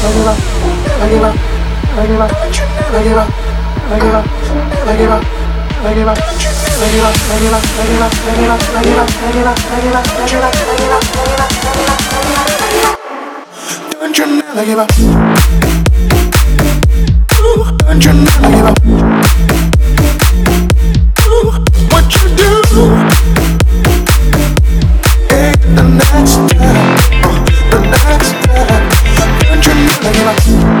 Don't you never give up. Don't you never give up. What you do, hey, the next step, the next step. Don't you never give up.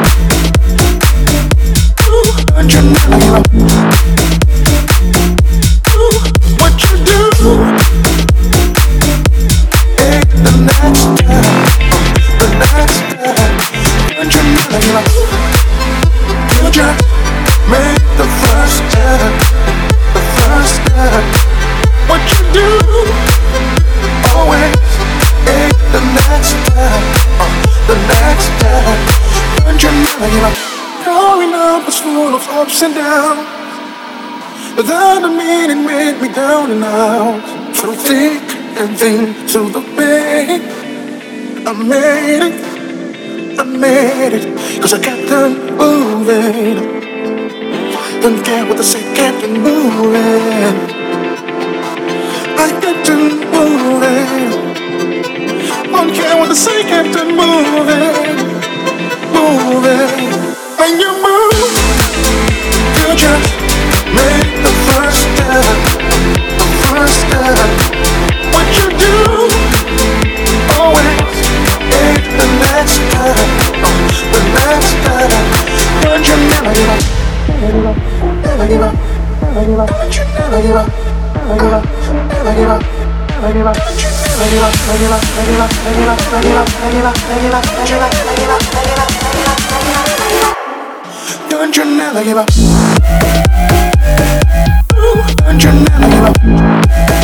Don't you never give up. What you do, hey, the next step, the next step. Don't you never give up. You just make the first step, the first step. What you do, always ain't the next step, the next step. Don't you never give up. Growing up was full of ups and downs, without a meaning made me down and out. Through thick and thin, through the pain, I made it, I made it. 'Cause I kept on moving. Don't care what they say, kept on moving. I kept on moving. Don't care what they say, kept on moving. Moving. When you move, you just make the first step, the first step. What you do, always ain't the next step, the next step. Don't you never give up. Never give up, never give up, don't you never give up, never give up, never give up, never give up, never give up, never give up, never give up, never give up, never give up, never give up, never give up, never give up, never give up, never give up, never give up. Don't you never give up. Don't you never give up.